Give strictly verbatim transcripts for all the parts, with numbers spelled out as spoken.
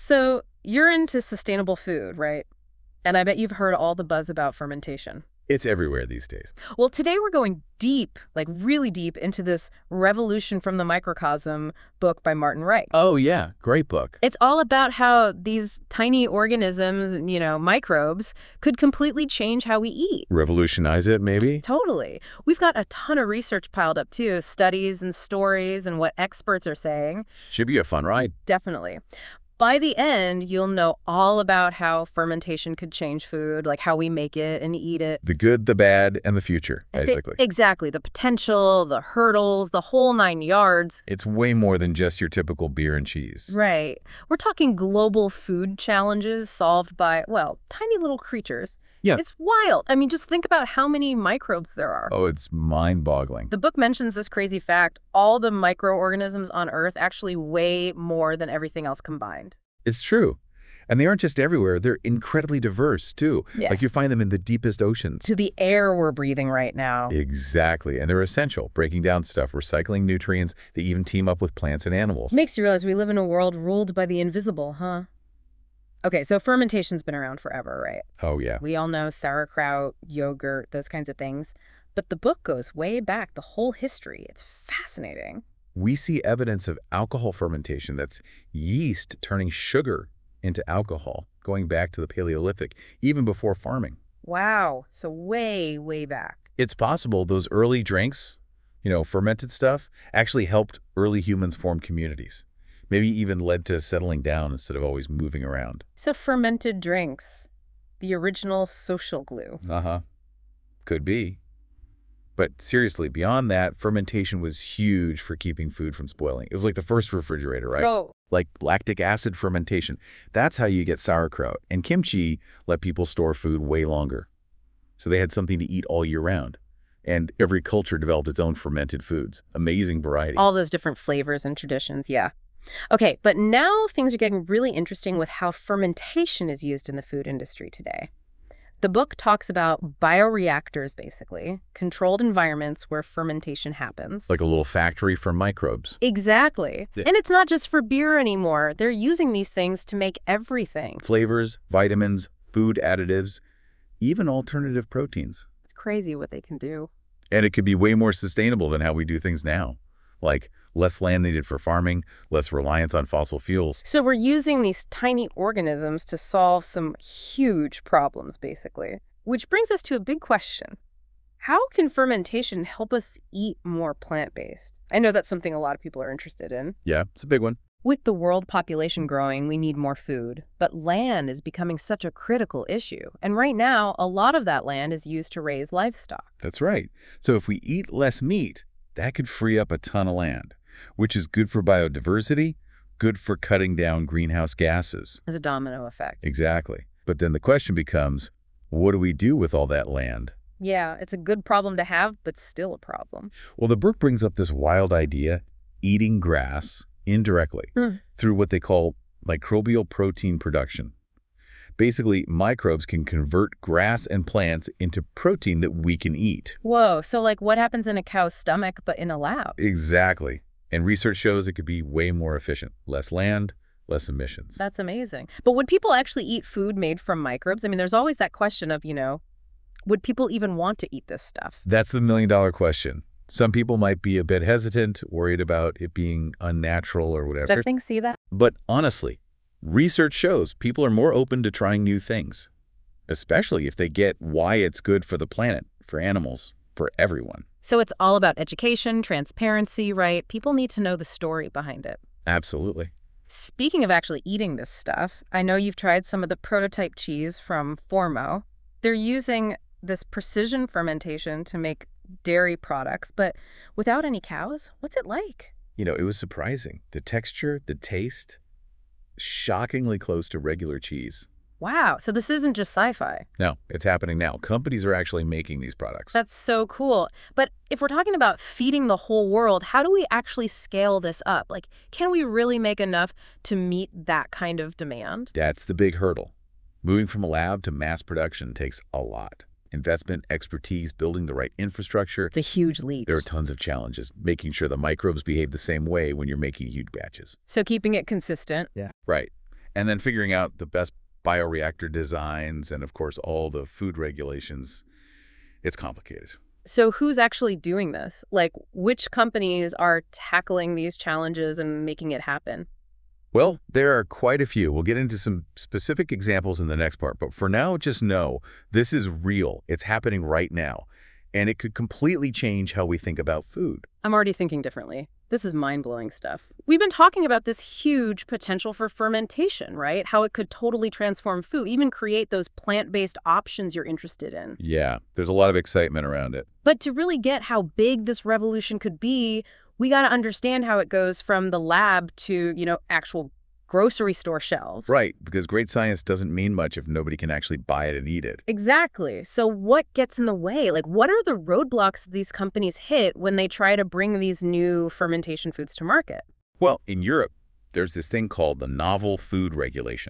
So you're into sustainable food, right? And I bet you've heard all the buzz about fermentation. It's everywhere these days. Well, today we're going deep, like really deep, into this Revolution from the Microcosm book by Martin Reich. Oh, yeah. Great book. It's all about how these tiny organisms, you know, microbes, could completely change how we eat. Revolutionize it, maybe? Totally. We've got a ton of research piled up, too, studies and stories and what experts are saying. Should be a fun ride. Definitely. By the end, you'll know all about how fermentation could change food, like how we make it and eat it. The good, the bad, and the future, basically. Exactly. The potential, the hurdles, the whole nine yards. It's way more than just your typical beer and cheese. Right. We're talking global food challenges solved by, well, tiny little creatures. Yeah. It's wild. I mean, just think about how many microbes there are. Oh, it's mind-boggling. The book mentions this crazy fact. All the microorganisms on Earth actually weigh more than everything else combined. It's true. And they aren't just everywhere. They're incredibly diverse, too. Yeah. Like you find them in the deepest oceans. To the air we're breathing right now. Exactly. And they're essential, breaking down stuff, recycling nutrients. They even team up with plants and animals. Makes you realize we live in a world ruled by the invisible, huh? Okay, so fermentation's been around forever, right? Oh, yeah. We all know sauerkraut, yogurt, those kinds of things. But the book goes way back, the whole history. It's fascinating. We see evidence of alcohol fermentation. That's yeast turning sugar into alcohol, going back to the Paleolithic, even before farming. Wow. So way, way back. It's possible those early drinks, you know, fermented stuff, actually helped early humans form communities. Maybe even led to settling down instead of always moving around. So fermented drinks, the original social glue. Uh-huh. Could be. But seriously, beyond that, fermentation was huge for keeping food from spoiling. It was like the first refrigerator, right? Oh. Like lactic acid fermentation. That's how you get sauerkraut. And kimchi let people store food way longer. So they had something to eat all year round. And every culture developed its own fermented foods. Amazing variety. All those different flavors and traditions, yeah. Okay, but now things are getting really interesting with how fermentation is used in the food industry today. The book talks about bioreactors, basically, controlled environments where fermentation happens. Like a little factory for microbes. Exactly. Yeah. And it's not just for beer anymore. They're using these things to make everything. Flavors, vitamins, food additives, even alternative proteins. It's crazy what they can do. And it could be way more sustainable than how we do things now. Like less land needed for farming, less reliance on fossil fuels. So we're using these tiny organisms to solve some huge problems, basically. Which brings us to a big question. How can fermentation help us eat more plant-based? I know that's something a lot of people are interested in. Yeah, it's a big one. With the world population growing, we need more food. But land is becoming such a critical issue. And right now, a lot of that land is used to raise livestock. That's right. So if we eat less meat, that could free up a ton of land, which is good for biodiversity, good for cutting down greenhouse gases. As a domino effect. Exactly. But then the question becomes, what do we do with all that land? Yeah, it's a good problem to have, but still a problem. Well, the book brings up this wild idea, eating grass indirectly Hmm. through what they call microbial protein production. Basically, microbes can convert grass and plants into protein that we can eat. Whoa, so like what happens in a cow's stomach, but in a lab? Exactly. And research shows it could be way more efficient. Less land, less emissions. That's amazing. But would people actually eat food made from microbes? I mean, there's always that question of, you know, would people even want to eat this stuff? That's the million dollar question. Some people might be a bit hesitant, worried about it being unnatural or whatever. Does things see that? But honestly, research shows people are more open to trying new things, especially if they get why it's good for the planet, for animals, for everyone. So it's all about education, transparency, right? People need to know the story behind it. Absolutely. Speaking of actually eating this stuff, I know you've tried some of the prototype cheese from Formo. They're using this precision fermentation to make dairy products, but without any cows. What's it like? You know, it was surprising. The texture, the taste, shockingly close to regular cheese. Wow, so this isn't just sci-fi. No, it's happening now. Companies are actually making these products. That's so cool. But if we're talking about feeding the whole world, how do we actually scale this up? Like, can we really make enough to meet that kind of demand? That's the big hurdle. Moving from a lab to mass production takes a lot. Investment, expertise, building the right infrastructure. The huge leaps. There are tons of challenges. Making sure the microbes behave the same way when you're making huge batches. So keeping it consistent. Yeah. Right. And then figuring out the best bioreactor designs and, of course, all the food regulations, it's complicated. So who's actually doing this? Like, which companies are tackling these challenges and making it happen? Well, there are quite a few. We'll get into some specific examples in the next part, but for now, just know this is real. It's happening right now, and it could completely change how we think about food. I'm already thinking differently. This is mind-blowing stuff. We've been talking about this huge potential for fermentation, right? How it could totally transform food, even create those plant-based options you're interested in. Yeah, there's a lot of excitement around it. But to really get how big this revolution could be, we got to understand how it goes from the lab to, you know, actual grocery store shelves. Right, because great science doesn't mean much if nobody can actually buy it and eat it. Exactly. So what gets in the way? Like, what are the roadblocks that these companies hit when they try to bring these new fermentation foods to market? Well, in Europe, there's this thing called the Novel Food Regulation.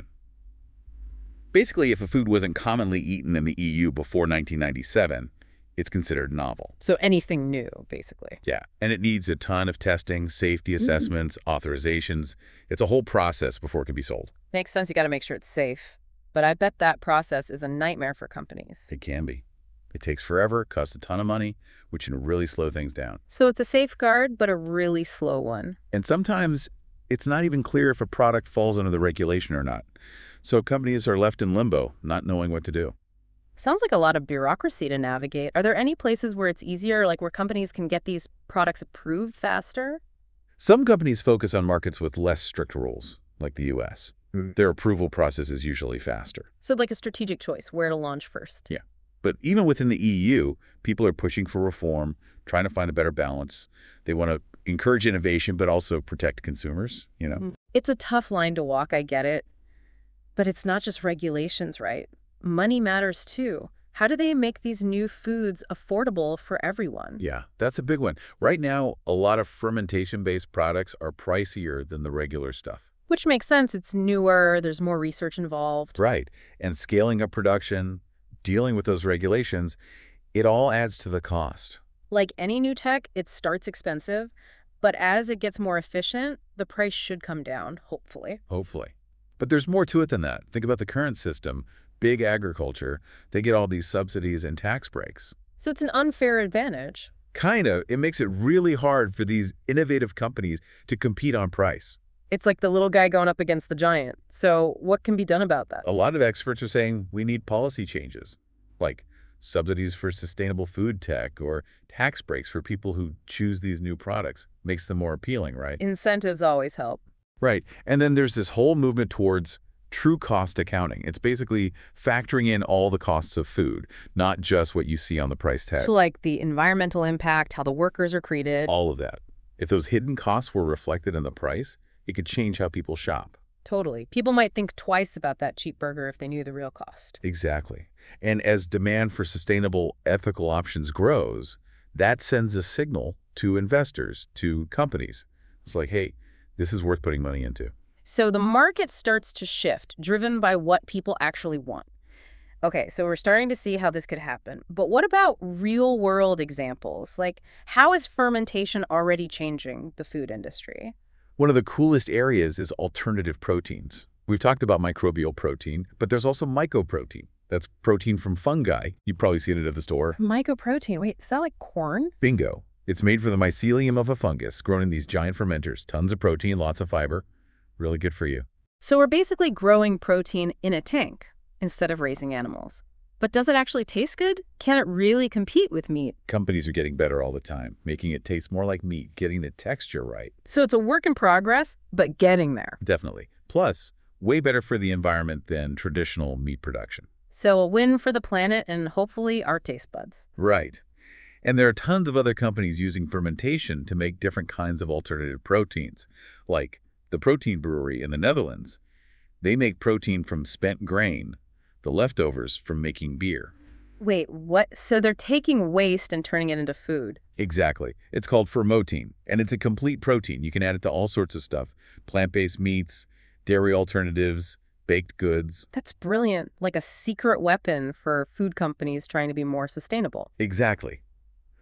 Basically, if a food wasn't commonly eaten in the E U before nineteen ninety-seven, it's considered novel. So anything new, basically. Yeah, and it needs a ton of testing, safety assessments, mm-hmm. authorizations. It's a whole process before it can be sold. Makes sense. You got to make sure it's safe. But I bet that process is a nightmare for companies. It can be. It takes forever, costs a ton of money, which can really slow things down. So it's a safeguard, but a really slow one. And sometimes it's not even clear if a product falls under the regulation or not. So companies are left in limbo, not knowing what to do. Sounds like a lot of bureaucracy to navigate. Are there any places where it's easier, like where companies can get these products approved faster? Some companies focus on markets with less strict rules, like the U S. Mm. Their approval process is usually faster. So like a strategic choice, where to launch first. Yeah. But even within the E U, people are pushing for reform, trying to find a better balance. They want to encourage innovation, but also protect consumers, you know? It's a tough line to walk, I get it. But it's not just regulations, right? Money matters too. How do they make these new foods affordable for everyone? Yeah, that's a big one. Right now, a lot of fermentation-based products are pricier than the regular stuff. Which makes sense. It's newer. There's more research involved. Right. And scaling up production, dealing with those regulations, it all adds to the cost. Like any new tech, it starts expensive, but as it gets more efficient, the price should come down, hopefully. Hopefully. But there's more to it than that. Think about the current system. Big agriculture, they get all these subsidies and tax breaks. So it's an unfair advantage. Kind of. It makes it really hard for these innovative companies to compete on price. It's like the little guy going up against the giant. So what can be done about that? A lot of experts are saying we need policy changes, like subsidies for sustainable food tech or tax breaks for people who choose these new products. Makes them more appealing, right? Incentives always help. Right. And then there's this whole movement towards true cost accounting. It's basically factoring in all the costs of food, not just what you see on the price tag. So like the environmental impact, how the workers are treated. All of that. If those hidden costs were reflected in the price, it could change how people shop. Totally. People might think twice about that cheap burger if they knew the real cost. Exactly. And as demand for sustainable, ethical options grows, that sends a signal to investors, to companies. It's like, hey, this is worth putting money into. So the market starts to shift, driven by what people actually want. Okay, so we're starting to see how this could happen. But what about real-world examples? Like, how is fermentation already changing the food industry? One of the coolest areas is alternative proteins. We've talked about microbial protein, but there's also mycoprotein. That's protein from fungi. You've probably seen it at the store. Mycoprotein. Wait, is that like corn? Bingo. It's made from the mycelium of a fungus, grown in these giant fermenters. Tons of protein, lots of fiber. Really good for you. So we're basically growing protein in a tank instead of raising animals. But does it actually taste good? Can it really compete with meat? Companies are getting better all the time, making it taste more like meat, getting the texture right. So it's a work in progress, but getting there. Definitely. Plus, way better for the environment than traditional meat production. So a win for the planet and hopefully our taste buds. Right. And there are tons of other companies using fermentation to make different kinds of alternative proteins, like the Protein Brewery in the Netherlands. They make protein from spent grain, the leftovers from making beer. Wait, what? So they're taking waste and turning it into food? Exactly. It's called Fermotine, and it's a complete protein. You can add it to all sorts of stuff. Plant-based meats, dairy alternatives, baked goods. That's brilliant. Like a secret weapon for food companies trying to be more sustainable. Exactly.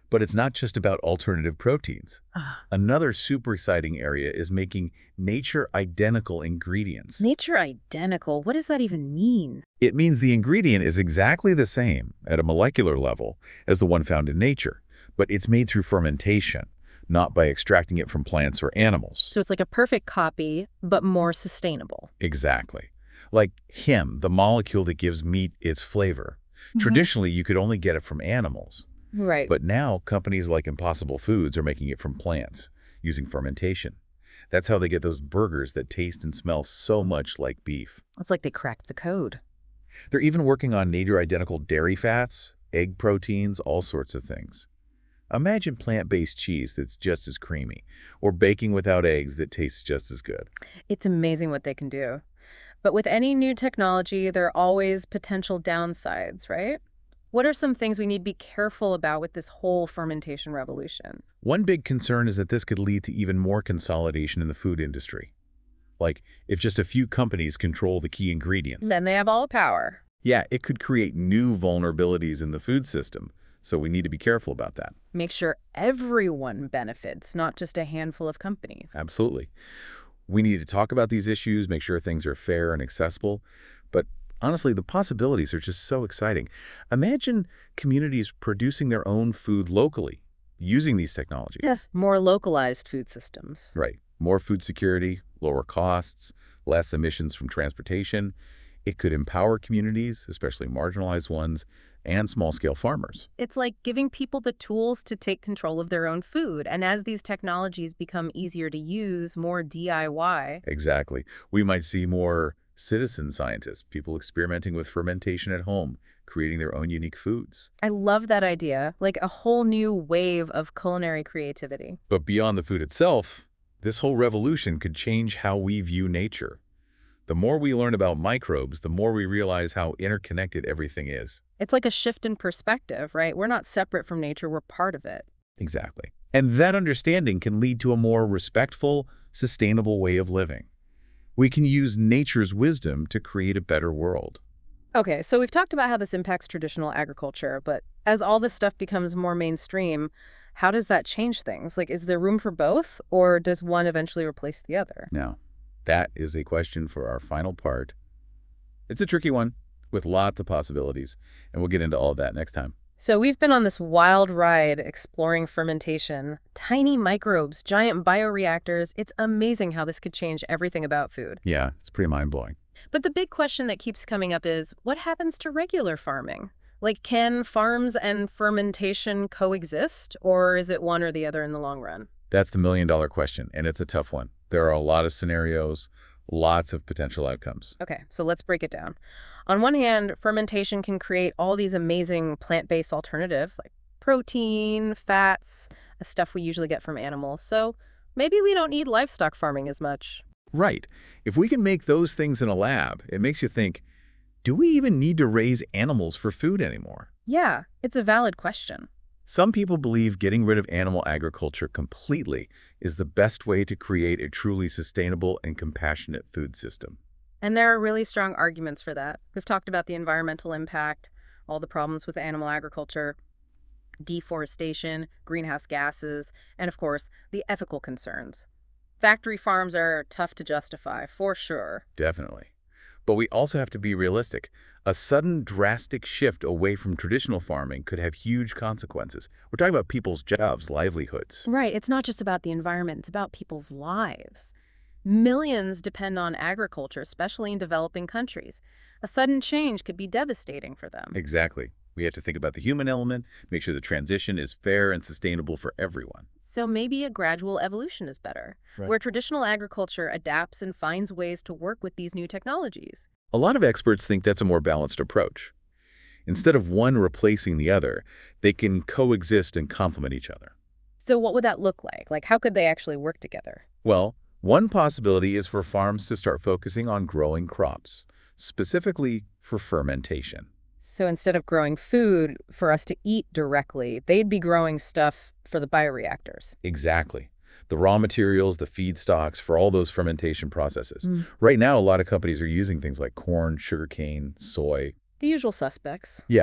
But it's not just about alternative proteins. Ah. Another super exciting area is making nature-identical ingredients. Nature identical, what does that even mean? It means the ingredient is exactly the same at a molecular level as the one found in nature, but it's made through fermentation, not by extracting it from plants or animals. So it's like a perfect copy, but more sustainable. Exactly. Like heme, the molecule that gives meat its flavor. Traditionally, you could only get it from animals. Right. But now, companies like Impossible Foods are making it from plants, using fermentation. That's how they get those burgers that taste and smell so much like beef. It's like they cracked the code. They're even working on nature-identical dairy fats, egg proteins, all sorts of things. Imagine plant-based cheese that's just as creamy, or baking without eggs that tastes just as good. It's amazing what they can do. But with any new technology, there are always potential downsides, right? What are some things we need to be careful about with this whole fermentation revolution? One big concern is that this could lead to even more consolidation in the food industry. Like, if just a few companies control the key ingredients. Then they have all the power. Yeah, it could create new vulnerabilities in the food system, so we need to be careful about that. Make sure everyone benefits, not just a handful of companies. Absolutely. We need to talk about these issues, make sure things are fair and accessible, but honestly, the possibilities are just so exciting. Imagine communities producing their own food locally, using these technologies. Yes. More localized food systems. Right. More food security, lower costs, less emissions from transportation. It could empower communities, especially marginalized ones, and small-scale farmers. It's like giving people the tools to take control of their own food. And as these technologies become easier to use, more D I Y. Exactly. We might see more citizen scientists, people experimenting with fermentation at home, creating their own unique foods. I love that idea, like a whole new wave of culinary creativity. But beyond the food itself, this whole revolution could change how we view nature. The more we learn about microbes, the more we realize how interconnected everything is. It's like a shift in perspective, right? We're not separate from nature, we're part of it. Exactly. And that understanding can lead to a more respectful, sustainable way of living. We can use nature's wisdom to create a better world. Okay, so we've talked about how this impacts traditional agriculture, but as all this stuff becomes more mainstream, how does that change things? Like, is there room for both, or does one eventually replace the other? Now, that is a question for our final part. It's a tricky one with lots of possibilities, and we'll get into all of that next time. So we've been on this wild ride exploring fermentation, tiny microbes, giant bioreactors. It's amazing how this could change everything about food. Yeah, it's pretty mind-blowing. But the big question that keeps coming up is, what happens to regular farming? Like, can farms and fermentation coexist, or is it one or the other in the long run? That's the million-dollar question, and it's a tough one. There are a lot of scenarios, lots of potential outcomes. Okay, so let's break it down. On one hand, fermentation can create all these amazing plant-based alternatives like protein, fats, stuff we usually get from animals. So maybe we don't need livestock farming as much. Right. If we can make those things in a lab, it makes you think, do we even need to raise animals for food anymore? Yeah, it's a valid question. Some people believe getting rid of animal agriculture completely is the best way to create a truly sustainable and compassionate food system. And there are really strong arguments for that. We've talked about the environmental impact, all the problems with animal agriculture, deforestation, greenhouse gases, and of course, the ethical concerns. Factory farms are tough to justify, for sure. Definitely. But we also have to be realistic. A sudden, drastic shift away from traditional farming could have huge consequences. We're talking about people's jobs, livelihoods. Right. It's not just about the environment. It's about people's lives. Millions depend on agriculture, especially in developing countries. A sudden change could be devastating for them. Exactly. We have to think about the human element, make sure the transition is fair and sustainable for everyone. So maybe a gradual evolution is better, Right. where traditional agriculture adapts and finds ways to work with these new technologies. A lot of experts think that's a more balanced approach. Instead of one replacing the other, they can coexist and complement each other. So what would that look like? Like, how could they actually work together? Well, one possibility is for farms to start focusing on growing crops, specifically for fermentation. So instead of growing food for us to eat directly, they'd be growing stuff for the bioreactors. Exactly. The raw materials, the feedstocks for all those fermentation processes. Mm. Right now, a lot of companies are using things like corn, sugarcane, soy. The usual suspects. Yeah.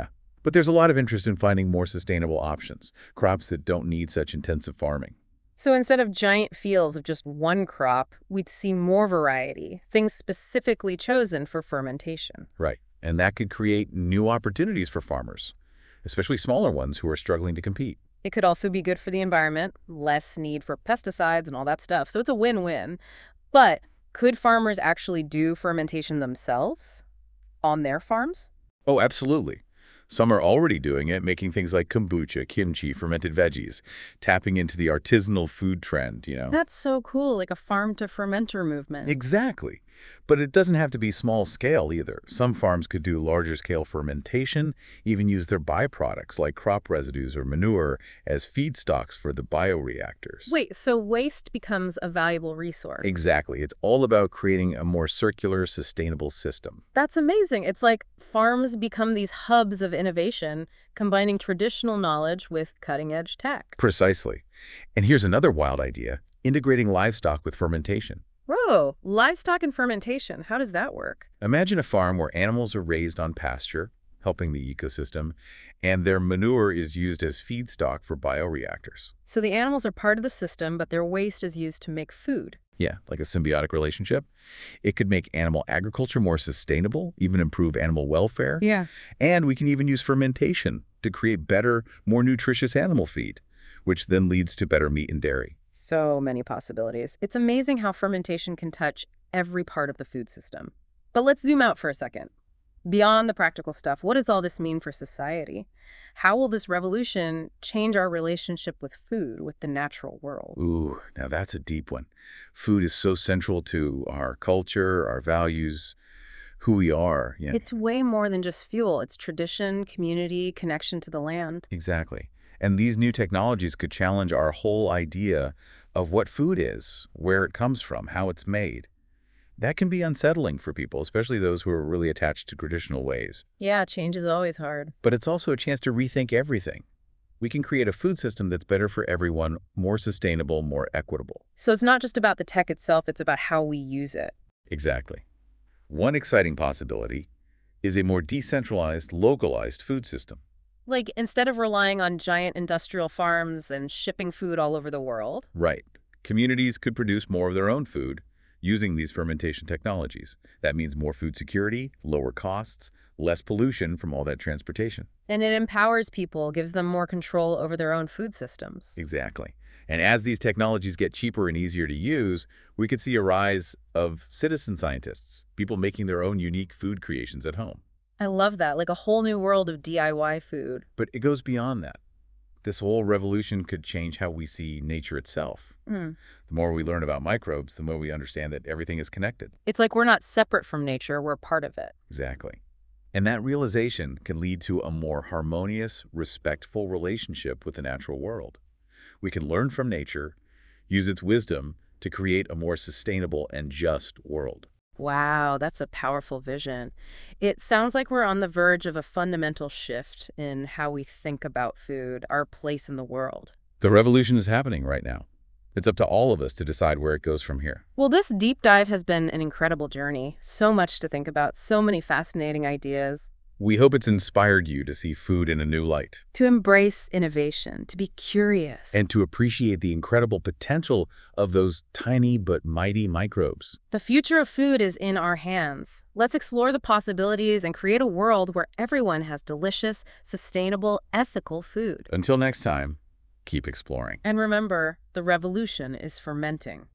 But there's a lot of interest in finding more sustainable options, crops that don't need such intensive farming. So instead of giant fields of just one crop, we'd see more variety, things specifically chosen for fermentation. Right. And that could create new opportunities for farmers, especially smaller ones who are struggling to compete. It could also be good for the environment, less need for pesticides and all that stuff. So it's a win-win. But could farmers actually do fermentation themselves on their farms? Oh, absolutely. Some are already doing it, making things like kombucha, kimchi, fermented veggies, tapping into the artisanal food trend, you know. That's so cool, like a farm-to-fermenter movement. Exactly. But it doesn't have to be small scale either. Some farms could do larger scale fermentation, even use their byproducts like crop residues or manure as feedstocks for the bioreactors. Wait, so waste becomes a valuable resource? Exactly. It's all about creating a more circular, sustainable system. That's amazing. It's like farms become these hubs of innovation, combining traditional knowledge with cutting-edge tech. Precisely. And here's another wild idea, integrating livestock with fermentation. Whoa, livestock and fermentation. How does that work? Imagine a farm where animals are raised on pasture, helping the ecosystem, and their manure is used as feedstock for bioreactors. So the animals are part of the system, but their waste is used to make food. Yeah, like a symbiotic relationship. It could make animal agriculture more sustainable, even improve animal welfare. Yeah. And we can even use fermentation to create better, more nutritious animal feed, which then leads to better meat and dairy. So many possibilities. It's amazing how fermentation can touch every part of the food system. But let's zoom out for a second. Beyond the practical stuff, what does all this mean for society? How will this revolution change our relationship with food, with the natural world? Ooh, now that's a deep one. Food is so central to our culture, our values, who we are. Yeah, It's way more than just fuel. It's tradition, community, connection to the land. exactly. And these new technologies could challenge our whole idea of what food is, where it comes from, how it's made. That can be unsettling for people, especially those who are really attached to traditional ways. Yeah, change is always hard. But it's also a chance to rethink everything. We can create a food system that's better for everyone, more sustainable, more equitable. So it's not just about the tech itself, it's about how we use it. Exactly. One exciting possibility is a more decentralized, localized food system. Like, instead of relying on giant industrial farms and shipping food all over the world. Right. Communities could produce more of their own food using these fermentation technologies. That means more food security, lower costs, less pollution from all that transportation. And it empowers people, gives them more control over their own food systems. Exactly. And as these technologies get cheaper and easier to use, we could see a rise of citizen scientists, people making their own unique food creations at home. I love that, like a whole new world of D I Y food. But it goes beyond that. This whole revolution could change how we see nature itself. Mm. The more we learn about microbes, the more we understand that everything is connected. It's like we're not separate from nature, we're part of it. Exactly. And that realization can lead to a more harmonious, respectful relationship with the natural world. We can learn from nature, use its wisdom to create a more sustainable and just world. Wow, that's a powerful vision. It sounds like we're on the verge of a fundamental shift in how we think about food, our place in the world. The revolution is happening right now. It's up to all of us to decide where it goes from here. Well, this deep dive has been an incredible journey. So much to think about, so many fascinating ideas. We hope it's inspired you to see food in a new light To embrace innovation, to be curious. and to appreciate the incredible potential of those tiny but mighty microbes. The future of food is in our hands. Let's explore the possibilities and create a world where everyone has delicious, sustainable, ethical food. Until next time, keep exploring. And remember, the revolution is fermenting.